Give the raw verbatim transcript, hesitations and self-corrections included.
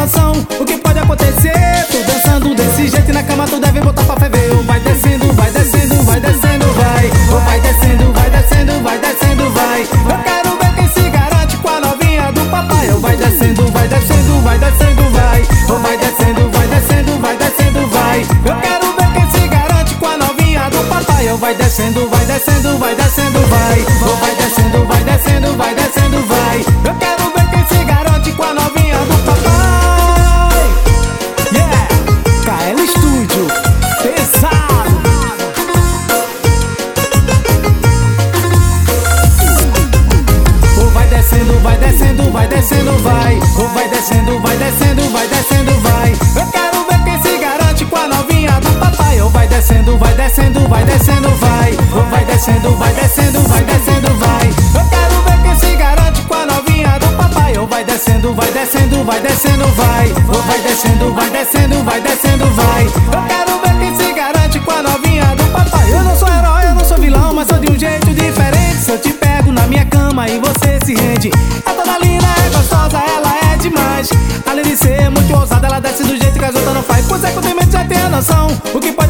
noção o que pode acontecer. Tô dançando desse jeito e na cama tu deve botar pra ferver. Vai descendo, vai descendo, vai descendo, vai. Vai descendo, vai descendo, vai descendo, vai. Eu quero ver quem se garante com a novinha do papai. Vai descendo, vai descendo, vai descendo, vai. Vai descendo, vai descendo, vai descendo, vai. Eu quero ver quem se garante com a novinha do papai. Vai descendo, vai descendo, vai descendo, vai. Vai descendo, vai descendo, vai descendo, vai. Eu quero ver quem se garante com a novinha do papai. Yeah, K L Studio, pesado. Vai descendo, vai descendo, vai descendo, vai. Vai descendo, vai descendo, vai descendo, vai. Eu quero ver quem se garante com a novinha do papai. Vai descendo, vai descendo, vai descendo, vai. Vai descendo, vai descendo, vai descendo, vai. Eu quero ver quem se garante com a novinha do papai. Vai descendo, vai descendo, vai descendo, vai. Vai descendo, vai descendo, vai descendo, vai. Eu quero ver quem se garante com a novinha do papai. Eu não sou herói, eu não sou vilão, mas sou de um jeito diferente. Se eu te pego na minha cama e você se rende. É toda linda, é gostosa, ela é demais. Além de ser muito ousada, ela desce do jeito que as outras não faz. Pois é que eu tenho medo, já tenho a noção o que pode